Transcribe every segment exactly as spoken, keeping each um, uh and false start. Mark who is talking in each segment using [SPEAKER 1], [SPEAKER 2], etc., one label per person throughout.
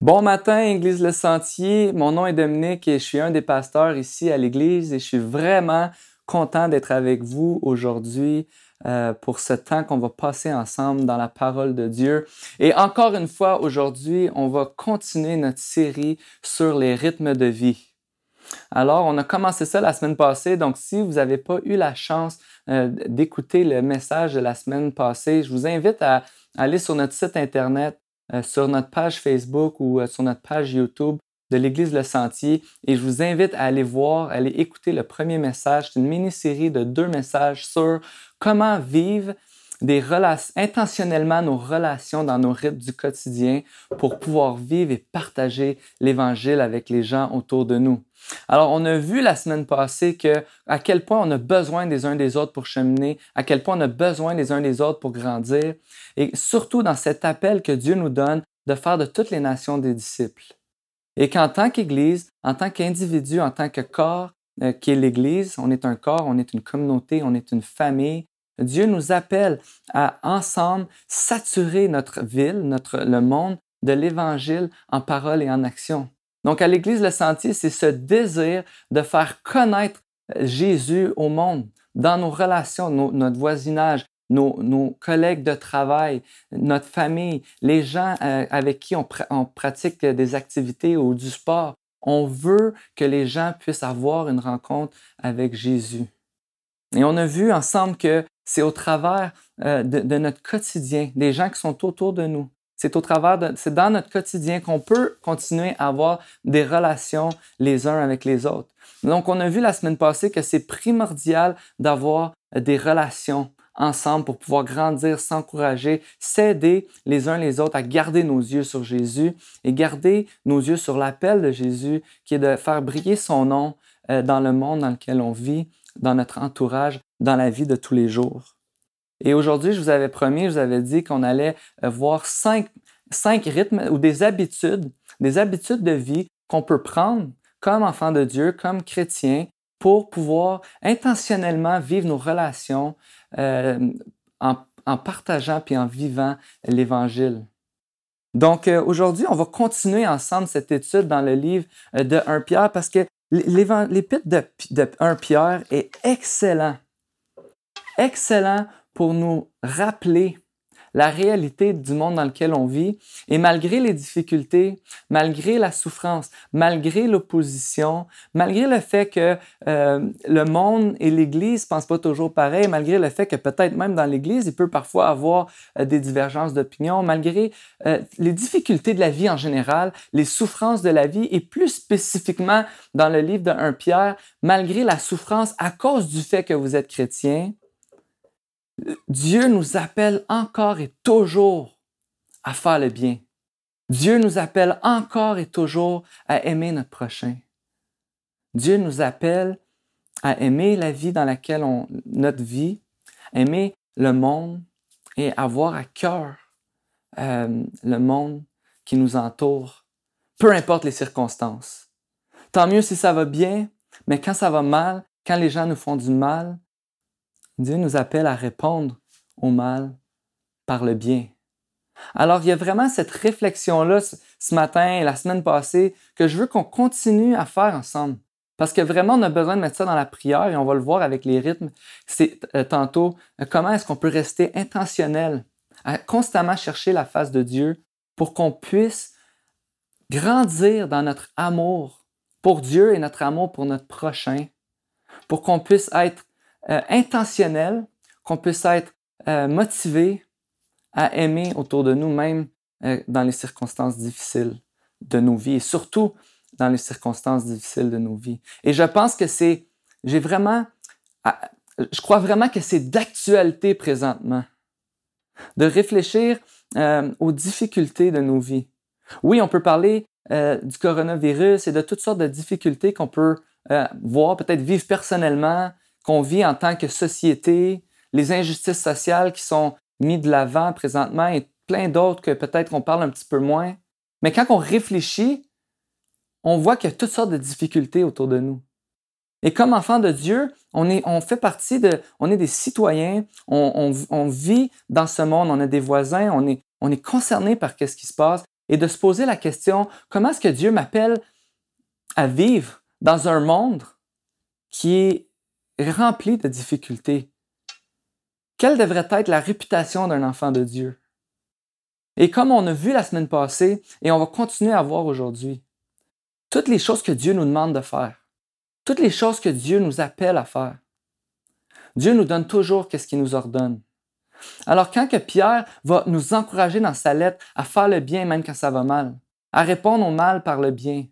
[SPEAKER 1] Bon matin, Église Le Sentier. Mon nom est Dominique et je suis un des pasteurs ici à l'Église et je suis vraiment content d'être avec vous aujourd'hui euh, pour ce temps qu'on va passer ensemble dans la parole de Dieu. Et encore une fois, aujourd'hui, on va continuer notre série sur les rythmes de vie. Alors, on a commencé ça la semaine passée, donc si vous n'avez pas eu la chance euh, d'écouter le message de la semaine passée, je vous invite à aller sur notre site Internet, euh, sur notre page Facebook ou euh, sur notre page YouTube de l'Église Le Sentier et je vous invite à aller voir, à aller écouter le premier message. C'est une mini-série de deux messages sur comment vivre des relations, intentionnellement nos relations dans nos rythmes du quotidien pour pouvoir vivre et partager l'Évangile avec les gens autour de nous. Alors, on a vu la semaine passée que à quel point on a besoin des uns des autres pour cheminer, à quel point on a besoin des uns des autres pour grandir, et surtout dans cet appel que Dieu nous donne de faire de toutes les nations des disciples. Et qu'en tant qu'Église, en tant qu'individu, en tant que corps euh, qui est l'Église, on est un corps, on est une communauté, on est une famille, Dieu nous appelle à ensemble saturer notre ville, notre, le monde de l'Évangile en parole et en action. Donc, à l'Église Le Sentier, c'est ce désir de faire connaître Jésus au monde, dans nos relations, nos, notre voisinage, nos, nos collègues de travail, notre famille, les gens euh, avec qui on, pr- on pratique des activités ou du sport. On veut que les gens puissent avoir une rencontre avec Jésus. Et on a vu ensemble que c'est au travers euh, de, de notre quotidien, des gens qui sont autour de nous. C'est au travers de, c'est dans notre quotidien qu'on peut continuer à avoir des relations les uns avec les autres. Donc, on a vu la semaine passée que c'est primordial d'avoir des relations ensemble pour pouvoir grandir, s'encourager, s'aider les uns les autres à garder nos yeux sur Jésus et garder nos yeux sur l'appel de Jésus qui est de faire briller son nom euh, dans le monde dans lequel on vit, dans notre entourage, dans la vie de tous les jours. Et aujourd'hui, je vous avais promis, je vous avais dit qu'on allait voir cinq, cinq rythmes ou des habitudes, des habitudes de vie qu'on peut prendre comme enfant de Dieu, comme chrétien, pour pouvoir intentionnellement vivre nos relations euh, en, en partageant puis en vivant l'Évangile. Donc euh, aujourd'hui, on va continuer ensemble cette étude dans le livre de Premier Pierre parce que l'épître de, de Premier Pierre est excellent. Excellent pour nous rappeler la réalité du monde dans lequel on vit. Et malgré les difficultés, malgré la souffrance, malgré l'opposition, malgré le fait que euh, le monde et l'Église ne pensent pas toujours pareil, malgré le fait que peut-être même dans l'Église, il peut parfois avoir euh, des divergences d'opinion, malgré euh, les difficultés de la vie en général, les souffrances de la vie et plus spécifiquement dans le livre de Premier Pierre, malgré la souffrance à cause du fait que vous êtes chrétien, Dieu nous appelle encore et toujours à faire le bien. Dieu nous appelle encore et toujours à aimer notre prochain. Dieu nous appelle à aimer la vie dans laquelle on, notre vie, aimer le monde et avoir à cœur euh, le monde qui nous entoure, peu importe les circonstances. Tant mieux si ça va bien, mais quand ça va mal, quand les gens nous font du mal, Dieu nous appelle à répondre au mal par le bien. Alors, il y a vraiment cette réflexion-là ce matin et la semaine passée que je veux qu'on continue à faire ensemble. Parce que vraiment, on a besoin de mettre ça dans la prière et on va le voir avec les rythmes. C'est euh, tantôt, euh, comment est-ce qu'on peut rester intentionnel, à constamment chercher la face de Dieu pour qu'on puisse grandir dans notre amour pour Dieu et notre amour pour notre prochain, pour qu'on puisse être Euh, intentionnel, qu'on puisse être euh, motivé à aimer autour de nous, même euh, dans les circonstances difficiles de nos vies, et surtout dans les circonstances difficiles de nos vies. Et je pense que c'est, j'ai vraiment, je crois vraiment que c'est d'actualité présentement, de réfléchir euh, aux difficultés de nos vies. Oui, on peut parler euh, du coronavirus et de toutes sortes de difficultés qu'on peut euh, voir, peut-être vivre personnellement, qu'on vit en tant que société, les injustices sociales qui sont mises de l'avant présentement et plein d'autres que peut-être qu'on parle un petit peu moins. Mais quand on réfléchit, on voit qu'il y a toutes sortes de difficultés autour de nous. Et comme enfants de Dieu, on, est, on fait partie de, on est des citoyens, on, on, on vit dans ce monde, on a des voisins, on est, on est concerné par ce qui se passe et de se poser la question, comment est-ce que Dieu m'appelle à vivre dans un monde qui est rempli de difficultés? Quelle devrait être la réputation d'un enfant de Dieu? Et comme on a vu la semaine passée, et on va continuer à voir aujourd'hui, toutes les choses que Dieu nous demande de faire, toutes les choses que Dieu nous appelle à faire, Dieu nous donne toujours ce qu'il nous ordonne. Alors quand que Pierre va nous encourager dans sa lettre à faire le bien même quand ça va mal, à répondre au mal par le bien,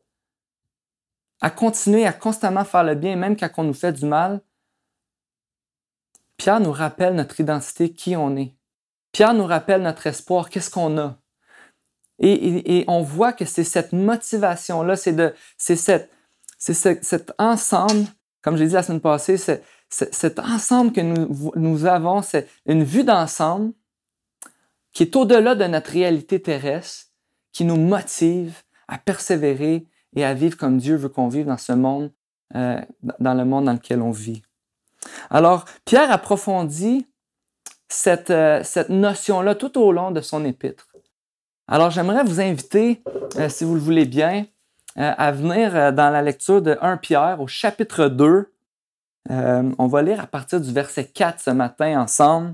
[SPEAKER 1] à continuer à constamment faire le bien même quand on nous fait du mal, Pierre nous rappelle notre identité, qui on est. Pierre nous rappelle notre espoir, qu'est-ce qu'on a. Et, et, et on voit que c'est cette motivation-là, c'est, de, c'est, cette, c'est ce, cet ensemble, comme j'ai dit la semaine passée, c'est, c'est, cet ensemble que nous, nous avons, c'est une vue d'ensemble qui est au-delà de notre réalité terrestre, qui nous motive à persévérer et à vivre comme Dieu veut qu'on vive dans ce monde, euh, dans le monde dans lequel on vit. Alors, Pierre approfondit cette, euh, cette notion-là tout au long de son épître. Alors, j'aimerais vous inviter, euh, si vous le voulez bien, euh, à venir euh, dans la lecture de premier Pierre au chapitre deux. Euh, on va lire à partir du verset quatre ce matin ensemble.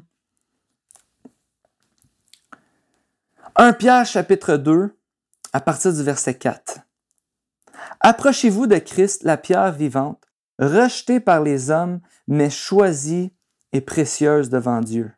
[SPEAKER 1] premier Pierre chapitre deux, à partir du verset quatre. Approchez-vous de Christ, la pierre vivante, rejetée par les hommes, mais choisie et précieuse devant Dieu.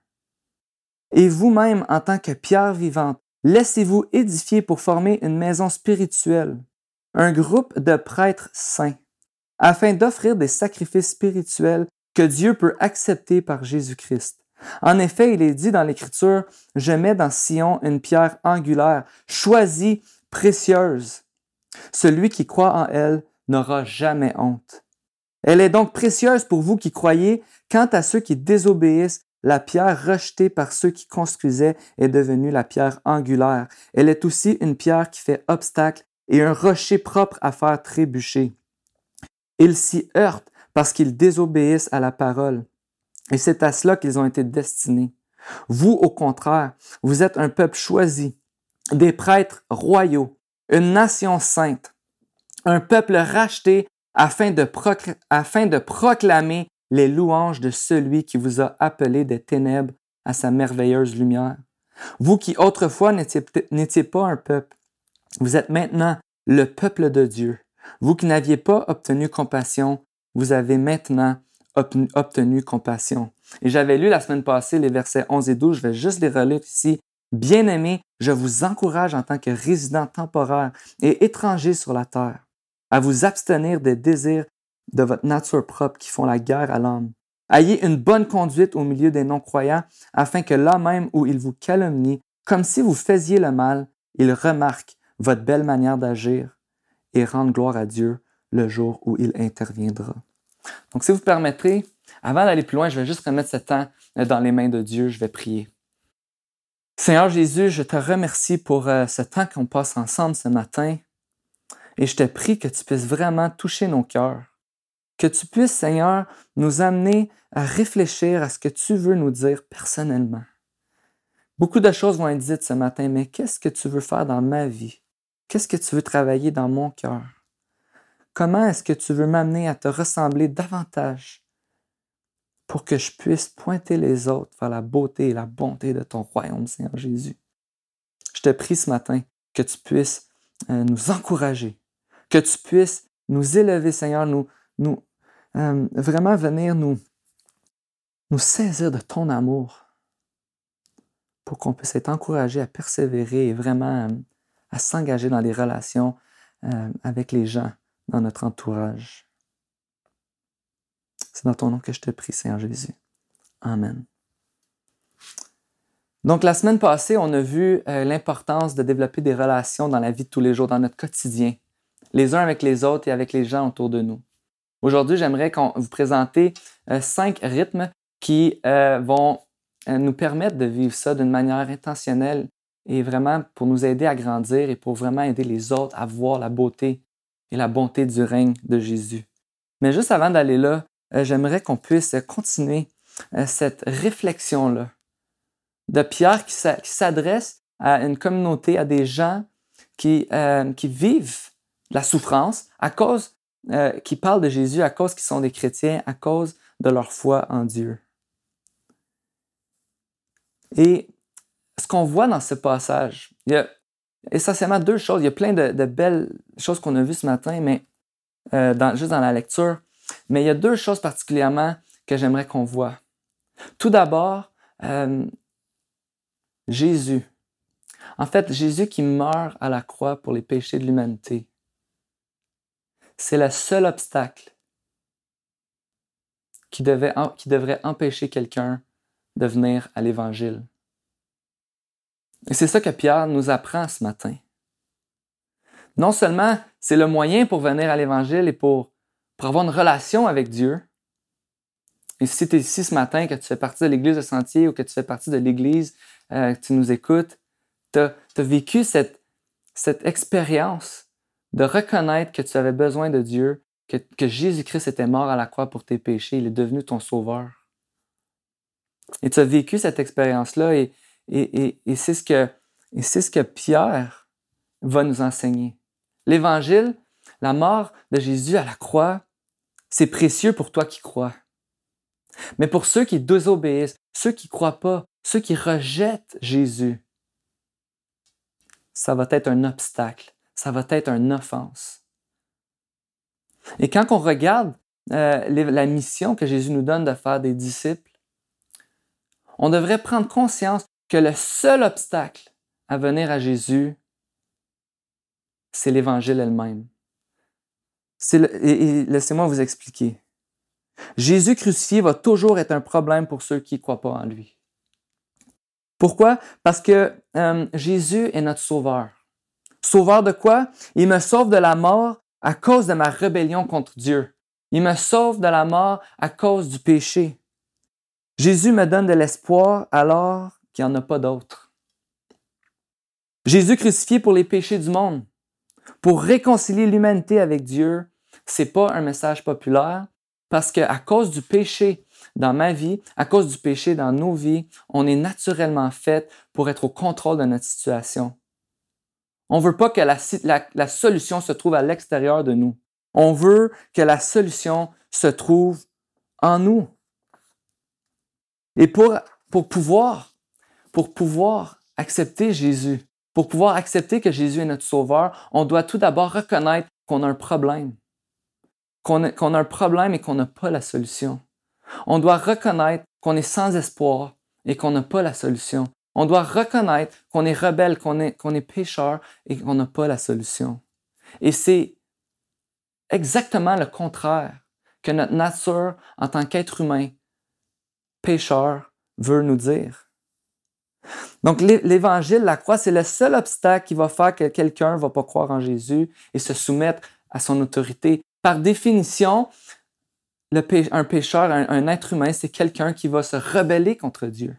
[SPEAKER 1] Et vous-même, en tant que pierre vivante, laissez-vous édifier pour former une maison spirituelle, un groupe de prêtres saints, afin d'offrir des sacrifices spirituels que Dieu peut accepter par Jésus-Christ. En effet, il est dit dans l'Écriture, « Je mets dans Sion une pierre angulaire, choisie, précieuse. Celui qui croit en elle n'aura jamais honte. » Elle est donc précieuse pour vous qui croyez. Quant à ceux qui désobéissent, la pierre rejetée par ceux qui construisaient est devenue la pierre angulaire. Elle est aussi une pierre qui fait obstacle et un rocher propre à faire trébucher. Ils s'y heurtent parce qu'ils désobéissent à la parole. Et c'est à cela qu'ils ont été destinés. Vous, au contraire, vous êtes un peuple choisi, des prêtres royaux, une nation sainte, un peuple racheté afin de, procl- afin de proclamer les louanges de celui qui vous a appelé des ténèbres à sa merveilleuse lumière. Vous qui autrefois n'étiez, n'étiez pas un peuple, vous êtes maintenant le peuple de Dieu. Vous qui n'aviez pas obtenu compassion, vous avez maintenant obtenu compassion. Et j'avais lu la semaine passée les versets onze et douze, je vais juste les relire ici. Bien-aimés, je vous encourage en tant que résidents temporaires et étrangers sur la terre, à vous abstenir des désirs de votre nature propre qui font la guerre à l'âme. Ayez une bonne conduite au milieu des non-croyants, afin que là même où ils vous calomnient, comme si vous faisiez le mal, ils remarquent votre belle manière d'agir et rendent gloire à Dieu le jour où il interviendra. Donc, si vous permettrez, avant d'aller plus loin, je vais juste remettre ce temps dans les mains de Dieu. Je vais prier. Seigneur Jésus, je te remercie pour euh, ce temps qu'on passe ensemble ce matin et je te prie que tu puisses vraiment toucher nos cœurs, que tu puisses, Seigneur, nous amener à réfléchir à ce que tu veux nous dire personnellement. Beaucoup de choses vont être dites ce matin, mais qu'est-ce que tu veux faire dans ma vie? Qu'est-ce que tu veux travailler dans mon cœur? Comment est-ce que tu veux m'amener à te ressembler davantage pour que je puisse pointer les autres vers la beauté et la bonté de ton royaume, Seigneur Jésus? Je te prie ce matin que tu puisses euh, nous encourager, que tu puisses nous élever, Seigneur, nous, nous euh, vraiment venir nous, nous saisir de ton amour pour qu'on puisse être encouragé à persévérer et vraiment euh, à s'engager dans des relations euh, avec les gens dans notre entourage. C'est dans ton nom que je te prie, Seigneur Jésus. Amen. Donc, la semaine passée, on a vu euh, l'importance de développer des relations dans la vie de tous les jours, dans notre quotidien, les uns avec les autres et avec les gens autour de nous. Aujourd'hui, j'aimerais qu'on, vous présenter euh, cinq rythmes qui euh, vont euh, nous permettre de vivre ça d'une manière intentionnelle et vraiment pour nous aider à grandir et pour vraiment aider les autres à voir la beauté et la bonté du règne de Jésus. Mais juste avant d'aller là, euh, j'aimerais qu'on puisse continuer euh, cette réflexion-là de Pierre qui, sa- qui s'adresse à une communauté, à des gens qui, euh, qui vivent la souffrance à cause, euh, qui parlent de Jésus à cause qu'ils sont des chrétiens, à cause de leur foi en Dieu. Et ce qu'on voit dans ce passage, il y a essentiellement deux choses. Il y a plein de, de belles choses qu'on a vues ce matin, mais euh, dans, juste dans la lecture. Mais il y a deux choses particulièrement que j'aimerais qu'on voit. Tout d'abord, euh, Jésus. En fait, Jésus qui meurt à la croix pour les péchés de l'humanité. C'est le seul obstacle qui, devait, qui devrait empêcher quelqu'un de venir à l'Évangile. Et c'est ça que Pierre nous apprend ce matin. Non seulement c'est le moyen pour venir à l'Évangile et pour, pour avoir une relation avec Dieu. Et si tu es ici ce matin, que tu fais partie de l'Église de Sentier ou que tu fais partie de l'Église, euh, que tu nous écoutes, tu as vécu cette, cette expérience de reconnaître que tu avais besoin de Dieu, que, que Jésus-Christ était mort à la croix pour tes péchés, il est devenu ton sauveur. Et tu as vécu cette expérience-là et, et, et, et, c'est ce que, et c'est ce que Pierre va nous enseigner. L'Évangile, la mort de Jésus à la croix, c'est précieux pour toi qui crois. Mais pour ceux qui désobéissent, ceux qui ne croient pas, ceux qui rejettent Jésus, ça va être un obstacle, ça va être une offense. Et quand on regarde euh, la mission que Jésus nous donne de faire des disciples, on devrait prendre conscience que le seul obstacle à venir à Jésus, c'est l'Évangile elle-même. C'est le, et, et laissez-moi vous expliquer. Jésus crucifié va toujours être un problème pour ceux qui ne croient pas en lui. Pourquoi? Parce que euh, Jésus est notre sauveur. Sauveur de quoi? Il me sauve de la mort à cause de ma rébellion contre Dieu. Il me sauve de la mort à cause du péché. Jésus me donne de l'espoir alors qu'il n'y en a pas d'autre. Jésus crucifié pour les péchés du monde, pour réconcilier l'humanité avec Dieu, c'est pas un message populaire parce qu'à cause du péché dans ma vie, à cause du péché dans nos vies, on est naturellement fait pour être au contrôle de notre situation. On veut pas que la, la, la solution se trouve à l'extérieur de nous. On veut que la solution se trouve en nous. Et pour, pour pouvoir, pour pouvoir accepter Jésus, pour pouvoir accepter que Jésus est notre sauveur, on doit tout d'abord reconnaître qu'on a un problème. Qu'on a, qu'on a un problème et qu'on n'a pas la solution. On doit reconnaître qu'on est sans espoir et qu'on n'a pas la solution. On doit reconnaître qu'on est rebelle, qu'on est, qu'on est pécheur et qu'on n'a pas la solution. Et c'est exactement le contraire que notre nature en tant qu'être humain, pécheur, veut nous dire. Donc l'Évangile, la croix, c'est le seul obstacle qui va faire que quelqu'un ne va pas croire en Jésus et se soumettre à son autorité. Par définition, le pê- un pécheur, un, un être humain, c'est quelqu'un qui va se rebeller contre Dieu.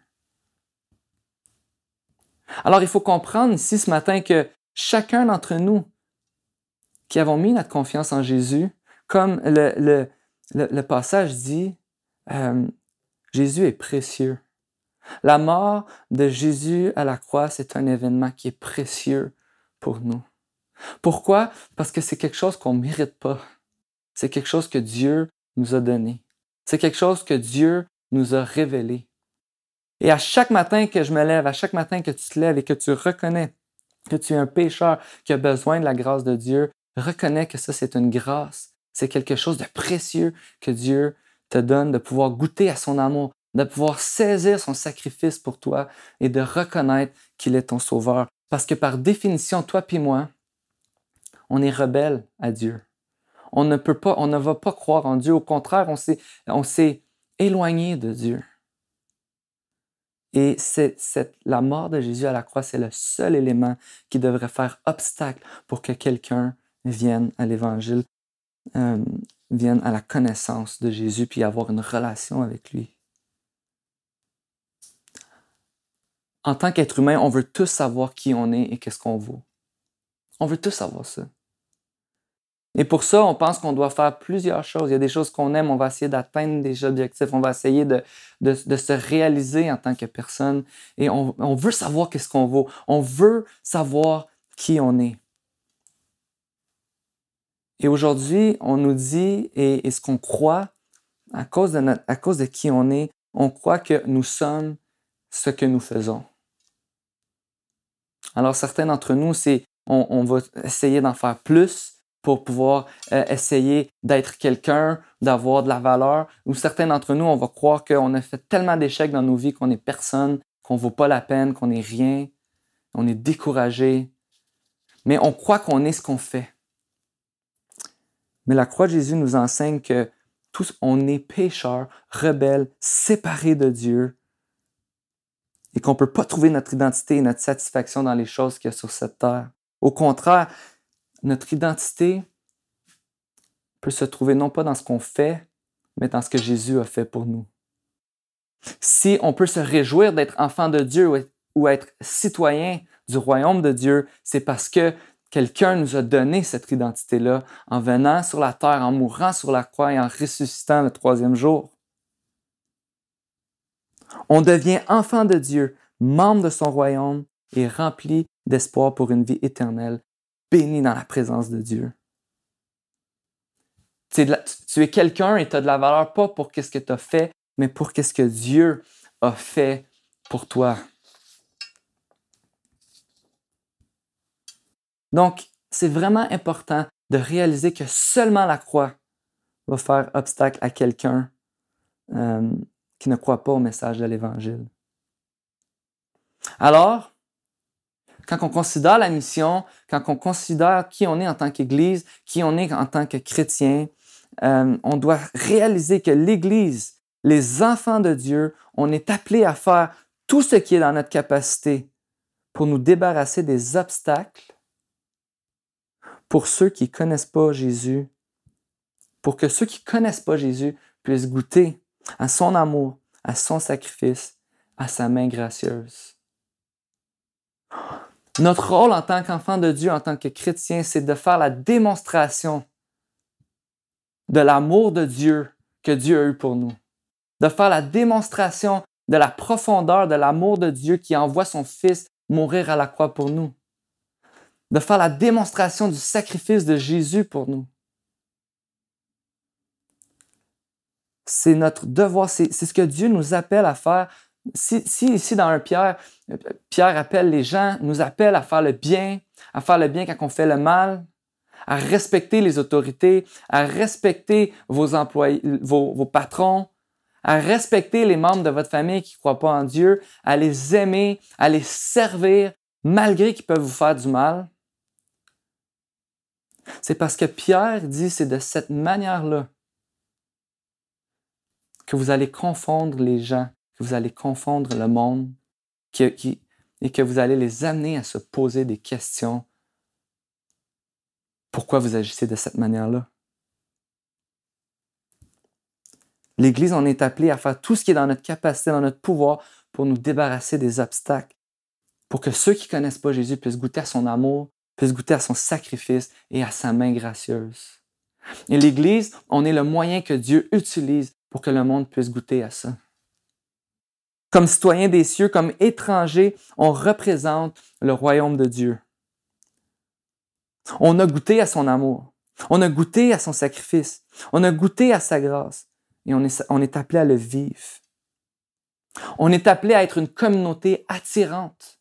[SPEAKER 1] Alors, il faut comprendre ici ce matin que chacun d'entre nous qui avons mis notre confiance en Jésus, comme le, le, le, le passage dit, euh, Jésus est précieux. La mort de Jésus à la croix, c'est un événement qui est précieux pour nous. Pourquoi? Parce que c'est quelque chose qu'on ne mérite pas. C'est quelque chose que Dieu nous a donné. C'est quelque chose que Dieu nous a révélé. Et à chaque matin que je me lève, à chaque matin que tu te lèves et que tu reconnais que tu es un pécheur qui a besoin de la grâce de Dieu, reconnais que ça, c'est une grâce. C'est quelque chose de précieux que Dieu te donne, de pouvoir goûter à son amour, de pouvoir saisir son sacrifice pour toi et de reconnaître qu'il est ton sauveur. Parce que par définition, toi puis moi, on est rebelle à Dieu. On ne peut pas, on ne va pas croire en Dieu. Au contraire, on s'est, on s'est éloigné de Dieu. Et c'est, c'est, la mort de Jésus à la croix, c'est le seul élément qui devrait faire obstacle pour que quelqu'un vienne à l'Évangile, euh, vienne à la connaissance de Jésus puis avoir une relation avec lui. En tant qu'être humain, on veut tous savoir qui on est et qu'est-ce qu'on vaut. On veut tous savoir ça. Et pour ça, on pense qu'on doit faire plusieurs choses. Il y a des choses qu'on aime, on va essayer d'atteindre des objectifs, on va essayer de, de, de se réaliser en tant que personne. Et on, on veut savoir qu'est-ce qu'on vaut. On veut savoir qui on est. Et aujourd'hui, on nous dit, et, et ce qu'on croit, à cause, de notre, à cause de qui on est, on croit que nous sommes ce que nous faisons. Alors, certains d'entre nous, c'est on, on va essayer d'en faire plus pour pouvoir euh, essayer d'être quelqu'un, d'avoir de la valeur. Ou certains d'entre nous, on va croire qu'on a fait tellement d'échecs dans nos vies qu'on est personne, qu'on ne vaut pas la peine, qu'on n'est rien, on est découragé. Mais on croit qu'on est ce qu'on fait. Mais la croix de Jésus nous enseigne que tous, on est pécheurs, rebelles, séparés de Dieu et qu'on ne peut pas trouver notre identité et notre satisfaction dans les choses qu'il y a sur cette terre. Au contraire, notre identité peut se trouver non pas dans ce qu'on fait, mais dans ce que Jésus a fait pour nous. Si on peut se réjouir d'être enfant de Dieu ou être citoyen du royaume de Dieu, c'est parce que quelqu'un nous a donné cette identité-là en venant sur la terre, en mourant sur la croix et en ressuscitant le troisième jour. On devient enfant de Dieu, membre de son royaume et rempli d'espoir pour une vie éternelle, béni dans la présence de Dieu. Tu es, la, tu es quelqu'un et tu as de la valeur pas pour ce que tu as fait, mais pour ce que Dieu a fait pour toi. Donc, c'est vraiment important de réaliser que seulement la croix va faire obstacle à quelqu'un euh, qui ne croit pas au message de l'Évangile. Alors, quand on considère la mission, quand on considère qui on est en tant qu'Église, qui on est en tant que chrétien, euh, on doit réaliser que l'Église, les enfants de Dieu, on est appelés à faire tout ce qui est dans notre capacité pour nous débarrasser des obstacles pour ceux qui ne connaissent pas Jésus, pour que ceux qui ne connaissent pas Jésus puissent goûter à son amour, à son sacrifice, à sa main gracieuse. Notre rôle en tant qu'enfant de Dieu, en tant que chrétien, c'est de faire la démonstration de l'amour de Dieu que Dieu a eu pour nous. De faire la démonstration de la profondeur de l'amour de Dieu qui envoie son Fils mourir à la croix pour nous. De faire la démonstration du sacrifice de Jésus pour nous. C'est notre devoir, c'est, c'est ce que Dieu nous appelle à faire. Si, si ici dans un Pierre, Pierre appelle les gens, nous appelle à faire le bien, à faire le bien quand on fait le mal, à respecter les autorités, à respecter vos employés, vos, vos patrons, à respecter les membres de votre famille qui ne croient pas en Dieu, à les aimer, à les servir, malgré qu'ils peuvent vous faire du mal. C'est parce que Pierre dit, c'est de cette manière-là que vous allez confondre les gens, que vous allez confondre le monde, qui, qui, et que vous allez les amener à se poser des questions. Pourquoi vous agissez de cette manière-là? L'Église, on est appelé à faire tout ce qui est dans notre capacité, dans notre pouvoir, pour nous débarrasser des obstacles, pour que ceux qui ne connaissent pas Jésus puissent goûter à son amour, puissent goûter à son sacrifice et à sa main gracieuse. Et l'Église, on est le moyen que Dieu utilise pour que le monde puisse goûter à ça. Comme citoyens des cieux, comme étrangers, on représente le royaume de Dieu. On a goûté à son amour. On a goûté à son sacrifice. On a goûté à sa grâce. Et on est, on est appelé à le vivre. On est appelé à être une communauté attirante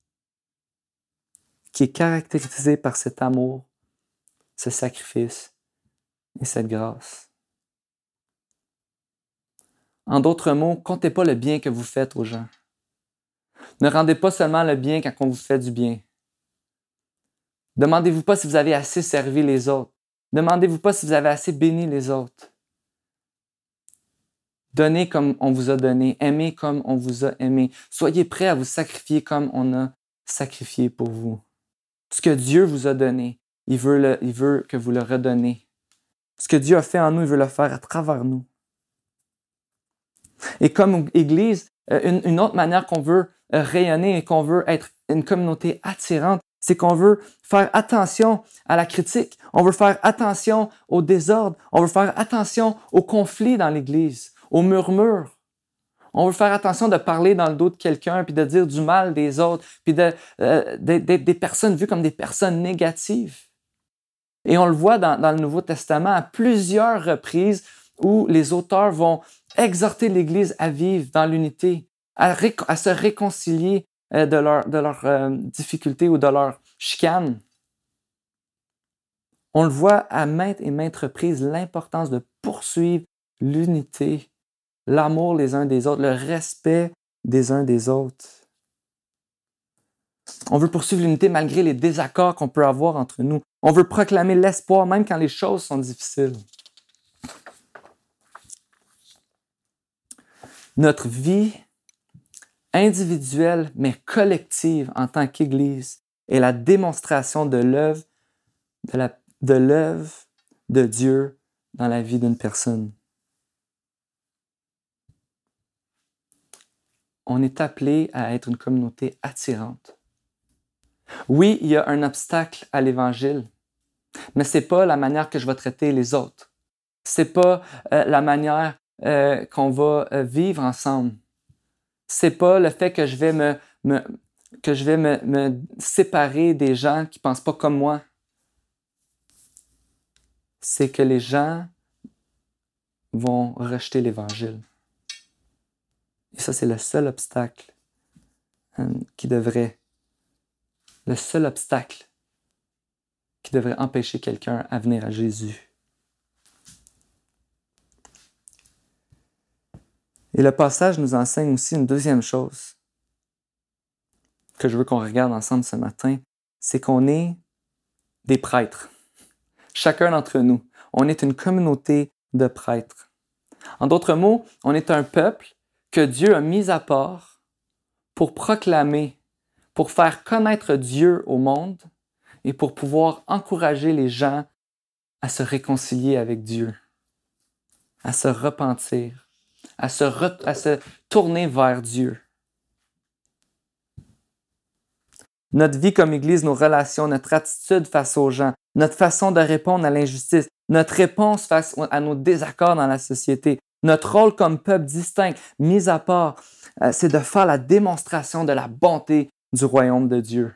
[SPEAKER 1] qui est caractérisée par cet amour, ce sacrifice et cette grâce. En d'autres mots, comptez pas le bien que vous faites aux gens. Ne rendez pas seulement le bien quand on vous fait du bien. Demandez-vous pas si vous avez assez servi les autres. Demandez-vous pas si vous avez assez béni les autres. Donnez comme on vous a donné. Aimez comme on vous a aimé. Soyez prêts à vous sacrifier comme on a sacrifié pour vous. Ce que Dieu vous a donné, il veut, le, il veut que vous le redonnez. Ce que Dieu a fait en nous, il veut le faire à travers nous. Et comme Église, une, une autre manière qu'on veut rayonner et qu'on veut être une communauté attirante, C'est qu'on veut faire attention à la critique, on veut faire attention au désordre, on veut faire attention aux conflits dans l'Église, aux murmures. On veut faire attention de parler dans le dos de quelqu'un, puis de dire du mal des autres, puis de, euh, d'être des personnes vues comme des personnes négatives. Et on le voit dans, dans le Nouveau Testament à plusieurs reprises où les auteurs vont exhorter l'Église à vivre dans l'unité, à, ré, à se réconcilier euh, de leurs de leur, euh, difficultés ou de leurs chicanes. On le voit à maintes et maintes reprises, l'importance de poursuivre l'unité, l'amour les uns des autres, le respect des uns des autres. On veut poursuivre l'unité malgré les désaccords qu'on peut avoir entre nous. On veut proclamer l'espoir même quand les choses sont difficiles. Notre vie individuelle mais collective en tant qu'Église est la démonstration de l'œuvre de, la, de l'œuvre de Dieu dans la vie d'une personne. On est appelé à être une communauté attirante. Oui, il y a un obstacle à l'Évangile, mais ce n'est pas la manière que je vais traiter les autres. Ce n'est pas euh, la manière euh, qu'on va euh, vivre ensemble. Ce n'est pas le fait que je vais me, me, que je vais me, me séparer des gens qui ne pensent pas comme moi. C'est que les gens vont rejeter l'Évangile. Et ça, c'est le seul obstacle euh, qui devrait, le seul obstacle qui devrait empêcher quelqu'un à venir à Jésus. Et le passage nous enseigne aussi une deuxième chose que je veux qu'on regarde ensemble ce matin, c'est qu'on est des prêtres. Chacun d'entre nous, on est une communauté de prêtres. En d'autres mots, on est un peuple que Dieu a mis à part pour proclamer, pour faire connaître Dieu au monde et pour pouvoir encourager les gens à se réconcilier avec Dieu, à se repentir, à se, re- à se tourner vers Dieu. Notre vie comme Église, nos relations, notre attitude face aux gens, notre façon de répondre à l'injustice, notre réponse face à nos désaccords dans la société, notre rôle comme peuple distinct, mis à part, euh, c'est de faire la démonstration de la bonté du royaume de Dieu.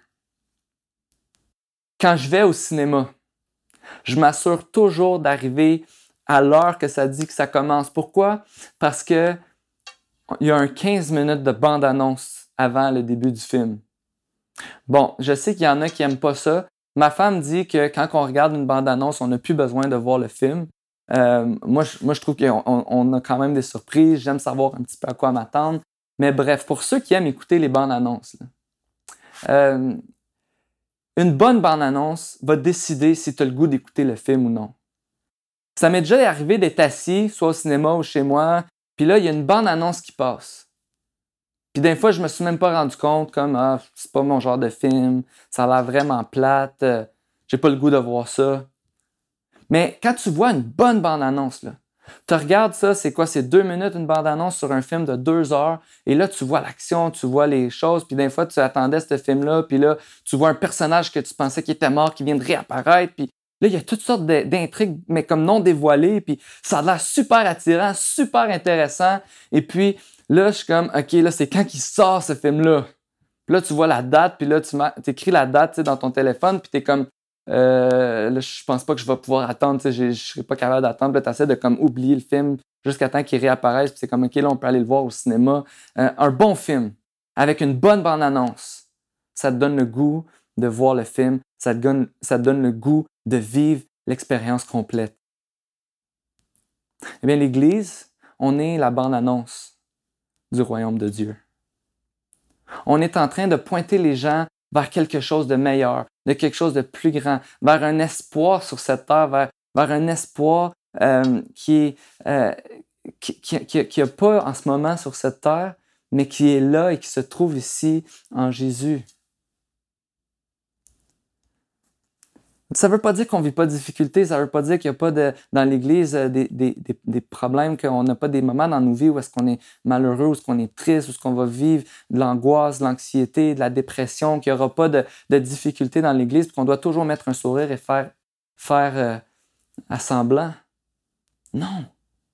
[SPEAKER 1] Quand je vais au cinéma, je m'assure toujours d'arriver à l'heure que ça dit que ça commence. Pourquoi? Parce que il y a un quinze minutes de bande-annonce avant le début du film. Bon, je sais qu'il y en a qui n'aiment pas ça. Ma femme dit que quand on regarde une bande-annonce, on n'a plus besoin de voir le film. Euh, moi, je, moi, je trouve qu'on on a quand même des surprises. J'aime savoir un petit peu à quoi m'attendre. Mais bref, pour ceux qui aiment écouter les bandes-annonces, là, euh, une bonne bande-annonce va décider si tu as le goût d'écouter le film ou non. Ça m'est déjà arrivé d'être assis, soit au cinéma ou chez moi, puis là, il y a une bande-annonce qui passe. Puis des fois, je me suis même pas rendu compte, comme, ah, c'est pas mon genre de film, ça a l'air vraiment plate, euh, j'ai pas le goût de voir ça. Mais quand tu vois une bonne bande-annonce, là, tu regardes ça, c'est quoi, c'est deux minutes, une bande-annonce sur un film de deux heures, et là, tu vois l'action, tu vois les choses, puis des fois, tu attendais ce film-là, puis là, tu vois un personnage que tu pensais qu'il était mort, qui vient de réapparaître, puis là, il y a toutes sortes d'intrigues, mais comme non dévoilées, puis ça a l'air super attirant, super intéressant, et puis là, je suis comme, OK, là, c'est quand qu'il sort ce film-là? Puis là, tu vois la date, puis là, tu écris la date dans ton téléphone, puis t'es comme, euh, là, je pense pas que je vais pouvoir attendre, je ne serai pas capable d'attendre. Là, tu essaies de comme, oublier le film jusqu'à temps qu'il réapparaisse, puis c'est comme, OK, là, on peut aller le voir au cinéma. Euh, un bon film, avec une bonne bande-annonce, ça te donne le goût de voir le film, ça te donne, ça te donne le goût de vivre l'expérience complète. Eh bien, l'Église, on est la bande-annonce du royaume de Dieu. On est en train de pointer les gens vers quelque chose de meilleur, de quelque chose de plus grand, vers un espoir sur cette terre, vers, vers un espoir euh, qui est euh, qui, qui, qui, qui a pas en ce moment sur cette terre, mais qui est là et qui se trouve ici en Jésus. Ça ne veut pas dire qu'on ne vit pas de difficultés, ça ne veut pas dire qu'il n'y a pas de, dans l'Église euh, des, des, des, des problèmes, qu'on n'a pas des moments dans nos vies où est-ce qu'on est malheureux, où est-ce qu'on est triste, où est-ce qu'on va vivre de l'angoisse, de l'anxiété, de la dépression, qu'il n'y aura pas de, de difficultés dans l'Église, puis qu'on doit toujours mettre un sourire et faire, faire euh, à semblant. Non.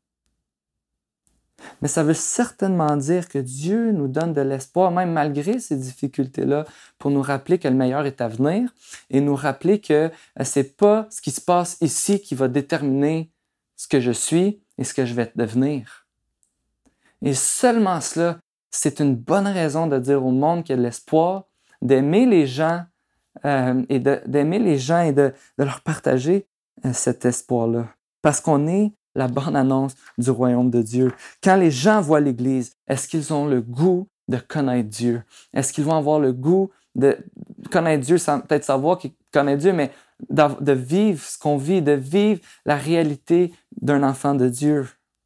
[SPEAKER 1] Mais ça veut certainement dire que Dieu nous donne de l'espoir, même malgré ces difficultés-là, pour nous rappeler que le meilleur est à venir et nous rappeler que ce n'est pas ce qui se passe ici qui va déterminer ce que je suis et ce que je vais devenir. Et seulement cela, c'est une bonne raison de dire au monde qu'il y a de l'espoir, d'aimer les gens euh, et de, d'aimer les gens et de, de leur partager euh, cet espoir-là. Parce qu'on est la bande-annonce du royaume de Dieu. Quand les gens voient l'Église, est-ce qu'ils ont le goût de connaître Dieu? Est-ce qu'ils vont avoir le goût de connaître Dieu, sans peut-être savoir qu'ils connaissent Dieu, mais de vivre ce qu'on vit, de vivre la réalité d'un enfant de Dieu?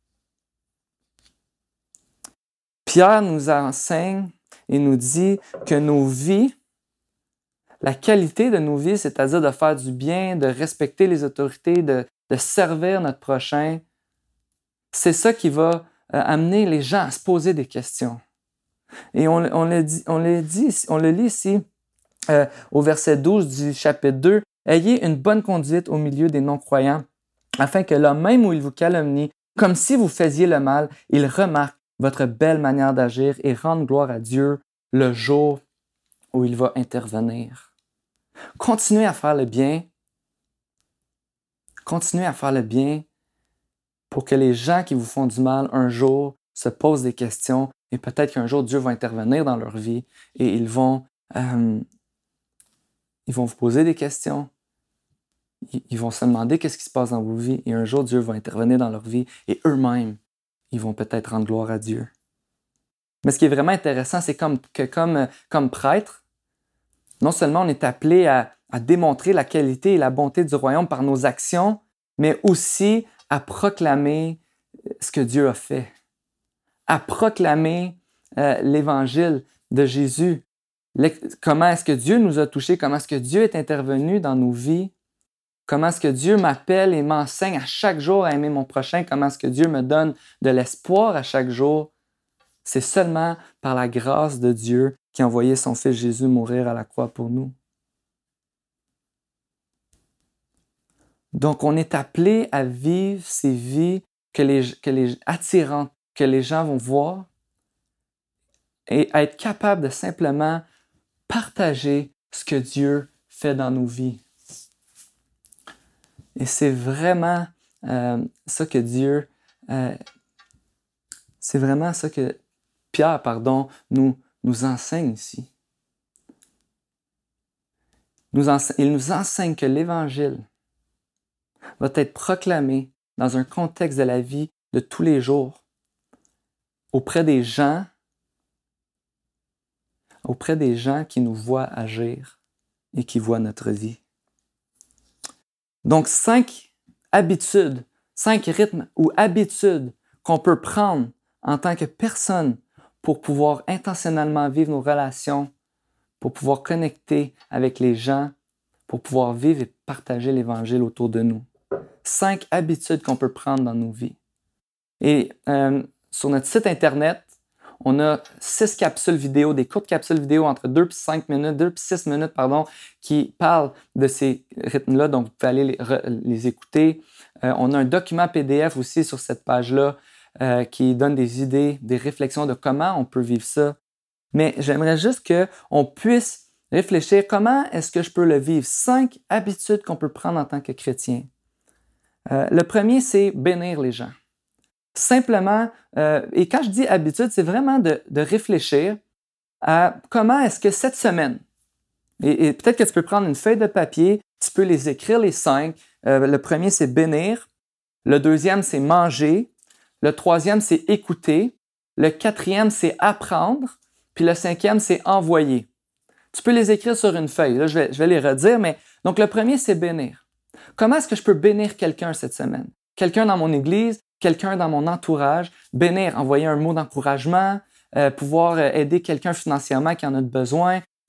[SPEAKER 1] Pierre nous enseigne et nous dit que nos vies, la qualité de nos vies, c'est-à-dire de faire du bien, de respecter les autorités, de de servir notre prochain, c'est ça qui va euh, amener les gens à se poser des questions. Et on, on, le, dit, on, le, dit, on le lit ici euh, au verset douze du chapitre deux. « Ayez une bonne conduite au milieu des non-croyants, afin que là même où ils vous calomnient, comme si vous faisiez le mal, ils remarquent votre belle manière d'agir et rendent gloire à Dieu le jour où il va intervenir. » Continuez à faire le bien. Continuez à faire le bien pour que les gens qui vous font du mal un jour se posent des questions et peut-être qu'un jour Dieu va intervenir dans leur vie et ils vont, euh, ils vont vous poser des questions. Ils vont se demander qu'est-ce qui se passe dans vos vies et un jour Dieu va intervenir dans leur vie et eux-mêmes, ils vont peut-être rendre gloire à Dieu. Mais ce qui est vraiment intéressant, c'est comme, que comme, comme prêtre, non seulement on est appelé à à démontrer la qualité et la bonté du royaume par nos actions, mais aussi à proclamer ce que Dieu a fait, à proclamer euh, l'Évangile de Jésus. Le, comment est-ce que Dieu nous a touchés, comment est-ce que Dieu est intervenu dans nos vies, comment est-ce que Dieu m'appelle et m'enseigne à chaque jour à aimer mon prochain, comment est-ce que Dieu me donne de l'espoir à chaque jour. C'est seulement par la grâce de Dieu qui a envoyé son Fils Jésus mourir à la croix pour nous. Donc, on est appelé à vivre ces vies que les, que les, attirantes, que les gens vont voir et à être capable de simplement partager ce que Dieu fait dans nos vies. Et c'est vraiment euh, ça que Dieu, euh, c'est vraiment ça que Pierre, pardon, nous, nous enseigne ici. Nous enseigne, il nous enseigne que l'Évangile va être proclamé dans un contexte de la vie de tous les jours, auprès des gens, auprès des gens qui nous voient agir et qui voient notre vie. Donc, cinq habitudes, cinq rythmes ou habitudes qu'on peut prendre en tant que personne pour pouvoir intentionnellement vivre nos relations, pour pouvoir connecter avec les gens, pour pouvoir vivre et partager l'Évangile autour de nous. Cinq habitudes qu'on peut prendre dans nos vies. Et euh, sur notre site Internet, on a six capsules vidéo, des courtes capsules vidéo entre deux et cinq minutes, deux et six minutes, pardon, qui parlent de ces rythmes-là, donc vous pouvez aller les, re, les écouter. Euh, on a un document P D F aussi sur cette page-là euh, qui donne des idées, des réflexions de comment on peut vivre ça. Mais j'aimerais juste qu'on puisse réfléchir comment est-ce que je peux le vivre. Cinq habitudes qu'on peut prendre en tant que chrétien. Euh, le premier, c'est bénir les gens. Simplement, euh, et quand je dis habitude, c'est vraiment de, de réfléchir à comment est-ce que cette semaine, et, et peut-être que tu peux prendre une feuille de papier, tu peux les écrire les cinq. Euh, le premier, c'est bénir. Le deuxième, c'est manger. Le troisième, c'est écouter. Le quatrième, c'est apprendre. Puis le cinquième, c'est envoyer. Tu peux les écrire sur une feuille. Là, je vais, je vais les redire, mais donc le premier, c'est bénir. Comment est-ce que je peux bénir quelqu'un cette semaine? Quelqu'un dans mon église, quelqu'un dans mon entourage, bénir, envoyer un mot d'encouragement, euh, pouvoir aider quelqu'un financièrement qui en a besoin,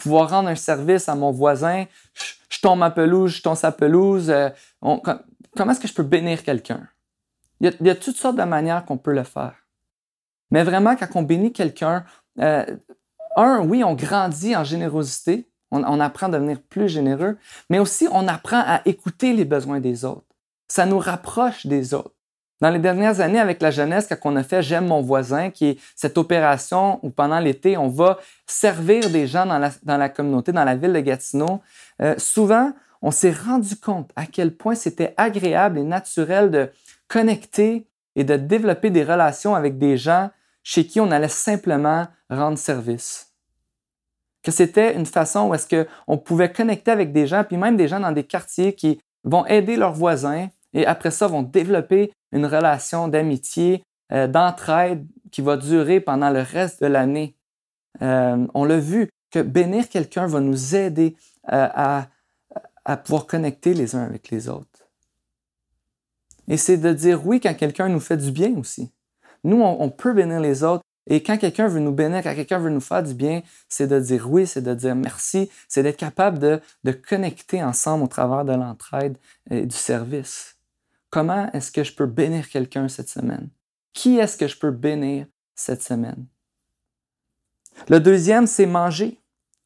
[SPEAKER 1] pouvoir rendre un service à mon voisin, je, je tombe ma pelouse, je tombe sa pelouse. Euh, on, com- comment est-ce que je peux bénir quelqu'un? Il y, a, il y a toutes sortes de manières qu'on peut le faire. Mais vraiment, quand on bénit quelqu'un, euh, un, oui, on grandit en générosité, on, on apprend à devenir plus généreux, mais aussi on apprend à écouter les besoins des autres. Ça nous rapproche des autres. Dans les dernières années, avec la jeunesse, quand on a fait J'aime mon voisin, qui est cette opération où pendant l'été, on va servir des gens dans la, dans la communauté, dans la ville de Gatineau, euh, souvent, on s'est rendu compte à quel point c'était agréable et naturel de connecter et de développer des relations avec des gens chez qui on allait simplement rendre service. Que c'était une façon où est-ce qu'on pouvait connecter avec des gens, puis même des gens dans des quartiers qui vont aider leurs voisins et après ça vont développer une relation d'amitié, euh, d'entraide qui va durer pendant le reste de l'année. Euh, on l'a vu que bénir quelqu'un va nous aider euh, à, à pouvoir connecter les uns avec les autres. Et c'est de dire oui quand quelqu'un nous fait du bien aussi. Nous, on, on peut bénir les autres. Et quand quelqu'un veut nous bénir, quand quelqu'un veut nous faire du bien, c'est de dire oui, c'est de dire merci, c'est d'être capable de, de connecter ensemble au travers de l'entraide et du service. Comment est-ce que je peux bénir quelqu'un cette semaine? Qui est-ce que je peux bénir cette semaine? Le deuxième, c'est manger.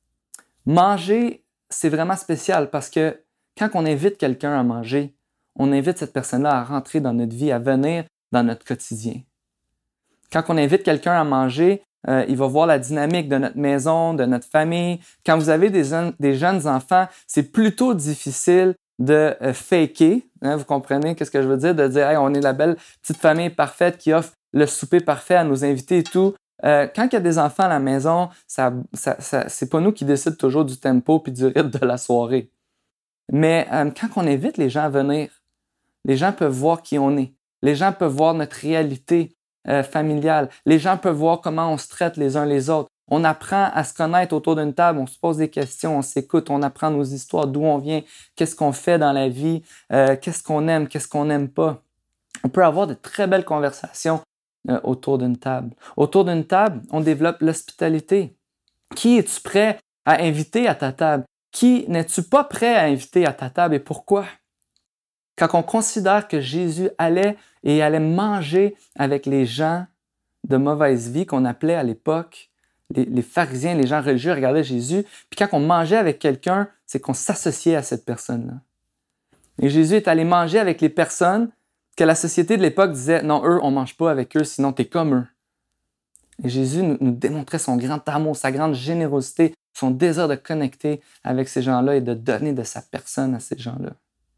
[SPEAKER 1] Manger, c'est vraiment spécial parce que quand on invite quelqu'un à manger, on invite cette personne-là à rentrer dans notre vie, à venir dans notre quotidien. Quand on invite quelqu'un à manger, euh, il va voir la dynamique de notre maison, de notre famille. Quand vous avez des, des jeunes enfants, c'est plutôt difficile de euh, faker, hein, vous comprenez qu'est-ce que je veux dire, de dire hey, on est la belle petite famille parfaite qui offre le souper parfait à nos invités et tout. Euh, quand il y a des enfants à la maison, ça, ça, ça, c'est pas nous qui décident toujours du tempo puis du rythme de la soirée. Mais euh, quand on invite les gens à venir, les gens peuvent voir qui on est. Les gens peuvent voir notre réalité euh, familiale. Les gens peuvent voir comment on se traite les uns les autres. On apprend à se connaître autour d'une table, on se pose des questions, on s'écoute, on apprend nos histoires, d'où on vient, qu'est-ce qu'on fait dans la vie, euh, qu'est-ce qu'on aime, qu'est-ce qu'on n'aime pas. On peut avoir de très belles conversations euh, autour d'une table. Autour d'une table, on développe l'hospitalité. Qui es-tu prêt à inviter à ta table? Qui n'es-tu pas prêt à inviter à ta table et pourquoi? Quand on considère que Jésus allait et allait manger avec les gens de mauvaise vie qu'on appelait à l'époque, les, les pharisiens, les gens religieux regardaient Jésus, puis quand on mangeait avec quelqu'un, c'est qu'on s'associait à cette personne-là. Et Jésus est allé manger avec les personnes que la société de l'époque disait « Non, eux, on ne mange pas avec eux, sinon tu es comme eux ». Et Jésus nous, nous démontrait son grand amour, sa grande générosité, son désir de connecter avec ces gens-là et de donner de sa personne à ces gens-là.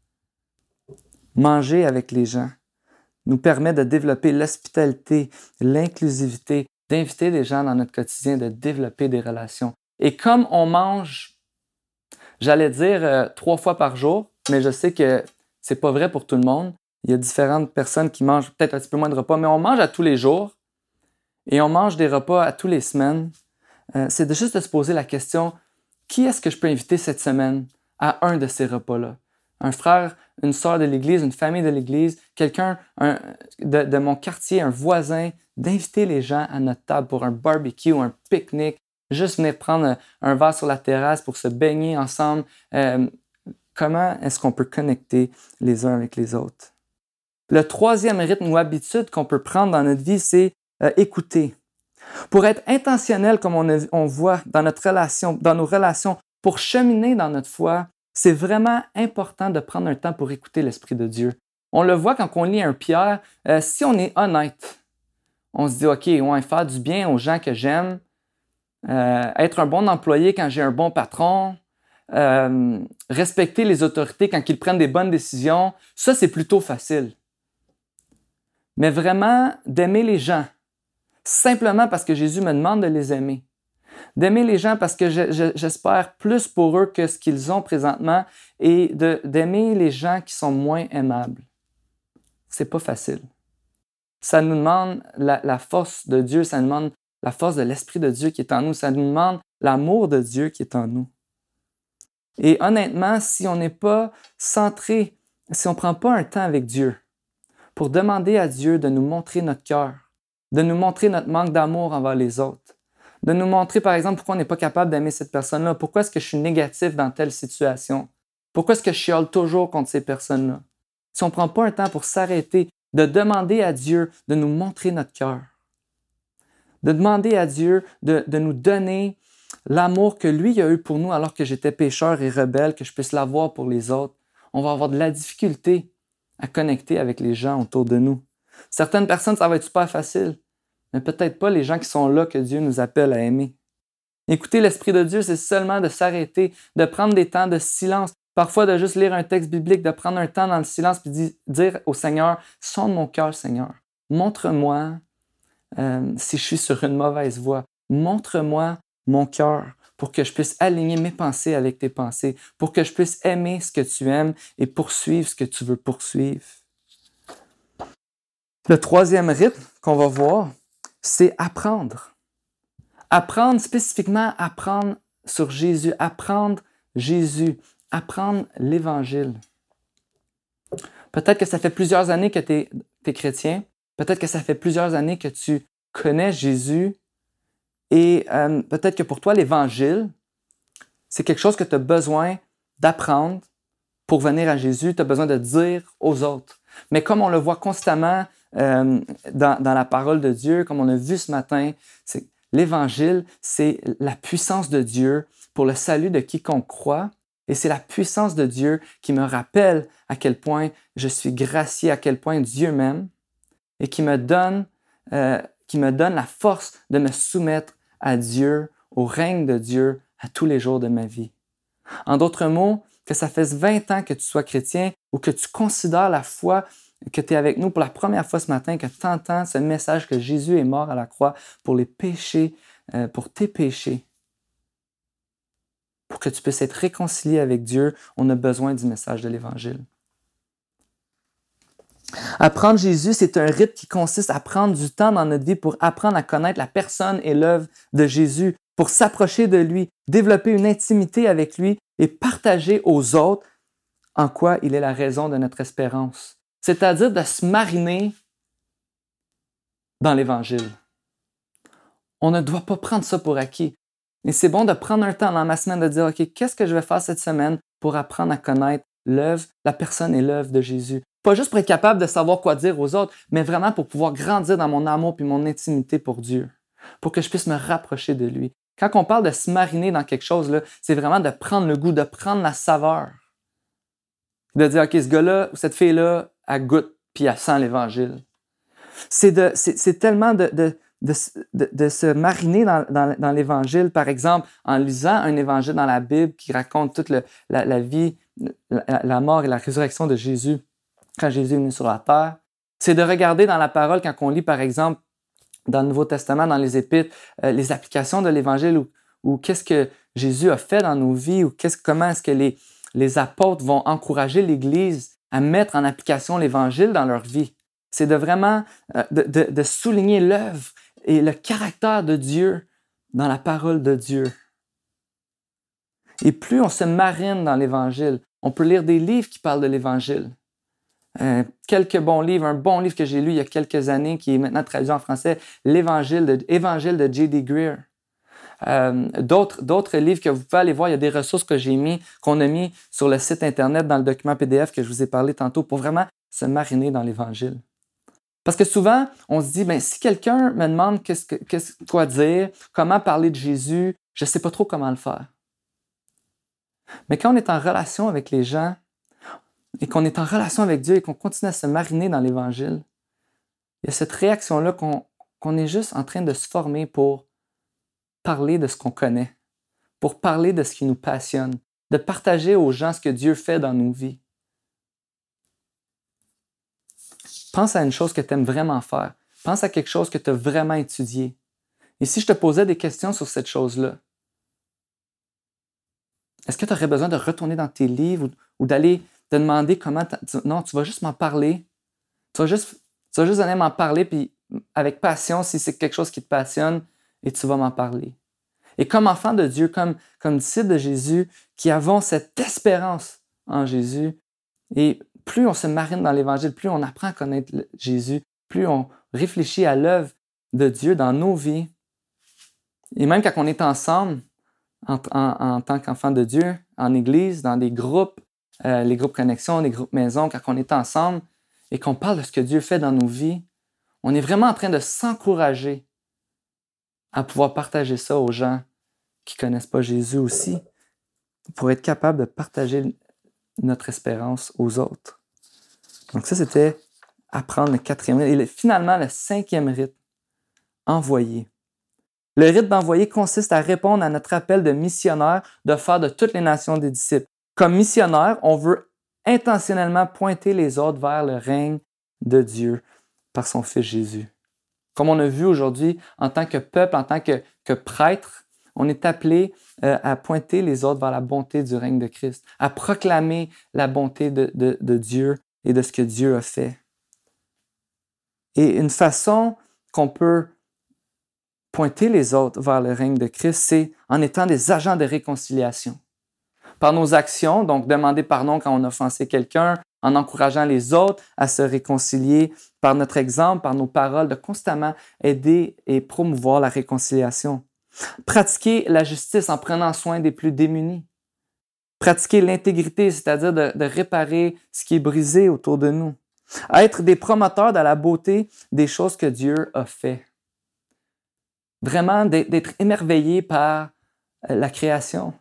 [SPEAKER 1] Manger avec les gens nous permet de développer l'hospitalité, l'inclusivité, d'inviter des gens dans notre quotidien, de développer des relations. Et comme on mange, j'allais dire euh, trois fois par jour, mais je sais que c'est pas vrai pour tout le monde. Il y a différentes personnes qui mangent peut-être un petit peu moins de repas, mais on mange à tous les jours et on mange des repas à tous les semaines. Euh, c'est de juste de se poser la question, qui est-ce que je peux inviter cette semaine à un de ces repas-là? Un frère, une sœur de l'Église, une famille de l'Église, quelqu'un un, de, de mon quartier, un voisin, d'inviter les gens à notre table pour un barbecue, un pique-nique, juste venir prendre un, un verre sur la terrasse pour se baigner ensemble. Euh, comment est-ce qu'on peut connecter les uns avec les autres? Le troisième rythme ou habitude qu'on peut prendre dans notre vie, c'est euh, écouter. Pour être intentionnel, comme on, a, on voit dans notre relation, dans nos relations, pour cheminer dans notre foi, c'est vraiment important de prendre un temps pour écouter l'Esprit de Dieu. On le voit quand on lit un Pierre, euh, si on est honnête, on se dit, OK, ouais, faire du bien aux gens que j'aime, euh, être un bon employé quand j'ai un bon patron, euh, respecter les autorités quand ils prennent des bonnes décisions, ça, c'est plutôt facile. Mais vraiment, d'aimer les gens, simplement parce que Jésus me demande de les aimer. D'aimer les gens parce que je, je, j'espère plus pour eux que ce qu'ils ont présentement et de, d'aimer les gens qui sont moins aimables. C'est pas facile. Ça nous demande la, la force de Dieu, ça nous demande la force de l'Esprit de Dieu qui est en nous, ça nous demande l'amour de Dieu qui est en nous. Et honnêtement, si on n'est pas centré, si on ne prend pas un temps avec Dieu pour demander à Dieu de nous montrer notre cœur, de nous montrer notre manque d'amour envers les autres, De nous montrer, par exemple, pourquoi on n'est pas capable d'aimer cette personne-là. Pourquoi est-ce que je suis négatif dans telle situation? Pourquoi est-ce que je chiale toujours contre ces personnes-là? Si on ne prend pas un temps pour s'arrêter, de demander à Dieu de nous montrer notre cœur, de demander à Dieu de, de nous donner l'amour que lui a eu pour nous alors que j'étais pécheur et rebelle, que je puisse l'avoir pour les autres, on va avoir de la difficulté à connecter avec les gens autour de nous. Certaines personnes, ça va être super facile, mais peut-être pas les gens qui sont là que Dieu nous appelle à aimer. Écouter l'Esprit de Dieu, c'est seulement de s'arrêter, de prendre des temps de silence, parfois de juste lire un texte biblique, de prendre un temps dans le silence et dire au Seigneur, sonde mon cœur, Seigneur. Montre-moi euh, si je suis sur une mauvaise voie. Montre-moi mon cœur pour que je puisse aligner mes pensées avec tes pensées, pour que je puisse aimer ce que tu aimes et poursuivre ce que tu veux poursuivre. Le troisième rythme qu'on va voir, c'est apprendre. Apprendre spécifiquement, apprendre sur Jésus, apprendre Jésus, apprendre l'Évangile. Peut-être que ça fait plusieurs années que tu es, tu es chrétien, peut-être que ça fait plusieurs années que tu connais Jésus et euh, peut-être que pour toi, l'Évangile, c'est quelque chose que tu as besoin d'apprendre pour venir à Jésus, tu as besoin de dire aux autres. Mais comme on le voit constamment euh, dans, dans la parole de Dieu, comme on a vu ce matin, c'est l'Évangile, c'est la puissance de Dieu pour le salut de quiconque croit. Et c'est la puissance de Dieu qui me rappelle à quel point je suis gracié, à quel point Dieu m'aime et qui me donne, euh, qui me donne la force de me soumettre à Dieu, au règne de Dieu, à tous les jours de ma vie. En d'autres mots, que ça fasse vingt ans que tu sois chrétien ou que tu considères la foi, que tu es avec nous pour la première fois ce matin, que tu entends ce message que Jésus est mort à la croix pour les péchés, euh, pour tes péchés. Pour que tu puisses être réconcilié avec Dieu, on a besoin du message de l'Évangile. Apprendre Jésus, c'est un rite qui consiste à prendre du temps dans notre vie pour apprendre à connaître la personne et l'œuvre de Jésus, pour s'approcher de lui, développer une intimité avec lui et partager aux autres en quoi il est la raison de notre espérance. C'est-à-dire de se mariner dans l'Évangile. On ne doit pas prendre ça pour acquis. Et c'est bon de prendre un temps dans ma semaine de dire, OK, qu'est-ce que je vais faire cette semaine pour apprendre à connaître l'œuvre, la personne et l'œuvre de Jésus? Pas juste pour être capable de savoir quoi dire aux autres, mais vraiment pour pouvoir grandir dans mon amour et mon intimité pour Dieu, pour que je puisse me rapprocher de lui. Quand on parle de se mariner dans quelque chose, là, c'est vraiment de prendre le goût, de prendre la saveur. De dire, OK, ce gars-là ou cette fille-là, elle goûte puis elle sent l'Évangile. C'est, de, c'est, c'est tellement de... de De, de, de se mariner dans, dans, dans l'Évangile, par exemple, en lisant un Évangile dans la Bible qui raconte toute le, la, la vie, la, la mort et la résurrection de Jésus quand Jésus est venu sur la terre. C'est de regarder dans la parole, quand on lit, par exemple, dans le Nouveau Testament, dans les Épîtres, euh, les applications de l'Évangile ou, ou qu'est-ce que Jésus a fait dans nos vies ou qu'est-ce, comment est-ce que les, les apôtres vont encourager l'Église à mettre en application l'Évangile dans leur vie. C'est de vraiment euh, de, de, de souligner l'œuvre et le caractère de Dieu dans la parole de Dieu. Et plus on se marine dans l'Évangile, on peut lire des livres qui parlent de l'Évangile. Euh, quelques bons livres, un bon livre que j'ai lu il y a quelques années, qui est maintenant traduit en français, l'Évangile de, Évangile de J D Greear. Euh, d'autres, d'autres livres que vous pouvez aller voir, il y a des ressources que j'ai mis, qu'on a mis sur le site Internet dans le document P D F que je vous ai parlé tantôt pour vraiment se mariner dans l'Évangile. Parce que souvent, on se dit, ben, si quelqu'un me demande qu'est-ce que, qu'est-ce, quoi dire, comment parler de Jésus, je ne sais pas trop comment le faire. Mais quand on est en relation avec les gens et qu'on est en relation avec Dieu et qu'on continue à se mariner dans l'Évangile, il y a cette réaction-là qu'on, qu'on est juste en train de se former pour parler de ce qu'on connaît, pour parler de ce qui nous passionne, de partager aux gens ce que Dieu fait dans nos vies. Pense à une chose que tu aimes vraiment faire. Pense à quelque chose que tu as vraiment étudié. Et si je te posais des questions sur cette chose-là, est-ce que tu aurais besoin de retourner dans tes livres ou, ou d'aller te demander comment... Non, tu vas juste m'en parler. Tu vas juste, tu vas juste venir m'en parler, puis avec passion, si c'est quelque chose qui te passionne, et tu vas m'en parler. Et comme enfant de Dieu, comme, comme disciple de Jésus, qui avons cette espérance en Jésus, et plus on se marine dans l'Évangile, plus on apprend à connaître Jésus, plus on réfléchit à l'œuvre de Dieu dans nos vies, Et même quand on est ensemble, en, en, en tant qu'enfant de Dieu, en Église, dans des groupes, euh, les groupes connexion, les groupes maison, quand on est ensemble et qu'on parle de ce que Dieu fait dans nos vies, on est vraiment en train de s'encourager à pouvoir partager ça aux gens qui ne connaissent pas Jésus aussi, pour être capable de partager notre espérance aux autres. Donc ça, c'était apprendre le quatrième rite. Et finalement, le cinquième rite, envoyer. Le rite d'envoyer consiste à répondre à notre appel de missionnaire de faire de toutes les nations des disciples. Comme missionnaire, on veut intentionnellement pointer les autres vers le règne de Dieu par son Fils Jésus. Comme on a vu aujourd'hui, en tant que peuple, en tant que, que prêtre, on est appelé euh, à pointer les autres vers la bonté du règne de Christ, à proclamer la bonté de, de, de Dieu et de ce que Dieu a fait. Et une façon qu'on peut pointer les autres vers le règne de Christ, c'est en étant des agents de réconciliation. Par nos actions, donc demander pardon quand on a offensé quelqu'un, en encourageant les autres à se réconcilier, par notre exemple, par nos paroles, de constamment aider et promouvoir la réconciliation. Pratiquer la justice en prenant soin des plus démunis. Pratiquer l'intégrité, c'est-à-dire de, de réparer ce qui est brisé autour de nous. Être des promoteurs de la beauté des choses que Dieu a fait. Vraiment d'être émerveillé par la création.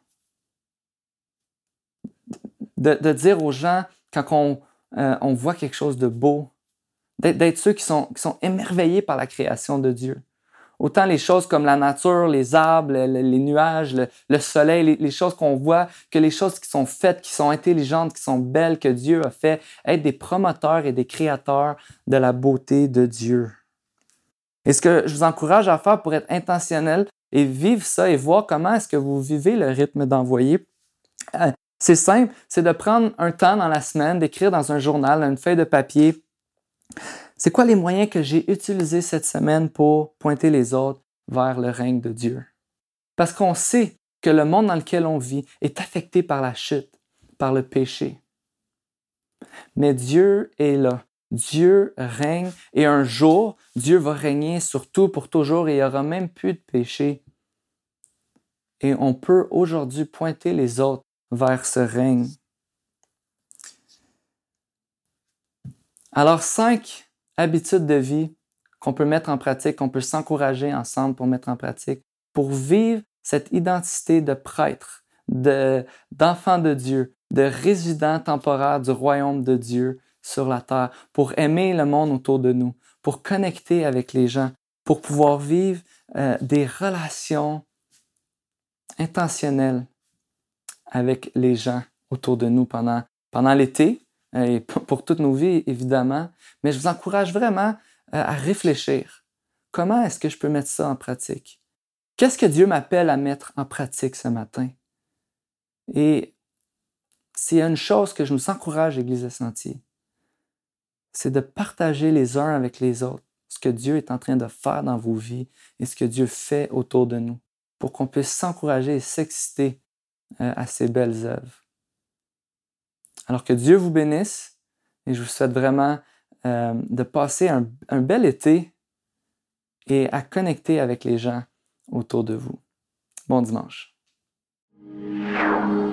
[SPEAKER 1] De, de dire aux gens, quand on, euh, on voit quelque chose de beau, d'être, d'être ceux qui sont, qui sont émerveillés par la création de Dieu. Autant les choses comme la nature, les arbres, le, le, les nuages, le, le soleil, les, les choses qu'on voit, que les choses qui sont faites, qui sont intelligentes, qui sont belles, que Dieu a fait, être des promoteurs et des créateurs de la beauté de Dieu. Et ce que je vous encourage à faire pour être intentionnel et vivre ça et voir comment est-ce que vous vivez le rythme d'envoyer, euh, c'est simple, c'est de prendre un temps dans la semaine, d'écrire dans un journal, une feuille de papier, c'est quoi les moyens que j'ai utilisés cette semaine pour pointer les autres vers le règne de Dieu? Parce qu'on sait que le monde dans lequel on vit est affecté par la chute, par le péché. Mais Dieu est là. Dieu règne et un jour, Dieu va régner sur tout pour toujours et il n'y aura même plus de péché. Et on peut aujourd'hui pointer les autres vers ce règne. Alors, cinq habitudes de vie qu'on peut mettre en pratique, qu'on peut s'encourager ensemble pour mettre en pratique, pour vivre cette identité de prêtre, de, d'enfant de Dieu, de résident temporaire du royaume de Dieu sur la terre, pour aimer le monde autour de nous, pour connecter avec les gens, pour pouvoir vivre euh, des relations intentionnelles avec les gens autour de nous pendant, pendant l'été, et pour toutes nos vies, évidemment. Mais je vous encourage vraiment à réfléchir. Comment est-ce que je peux mettre ça en pratique? Qu'est-ce que Dieu m'appelle à mettre en pratique ce matin? Et s'il y a une chose que je nous encourage, Église de Sentier, c'est de partager les uns avec les autres ce que Dieu est en train de faire dans vos vies et ce que Dieu fait autour de nous, pour qu'on puisse s'encourager et s'exciter à ces belles œuvres. Alors que Dieu vous bénisse et je vous souhaite vraiment euh, de passer un, un bel été et à connecter avec les gens autour de vous. Bon dimanche.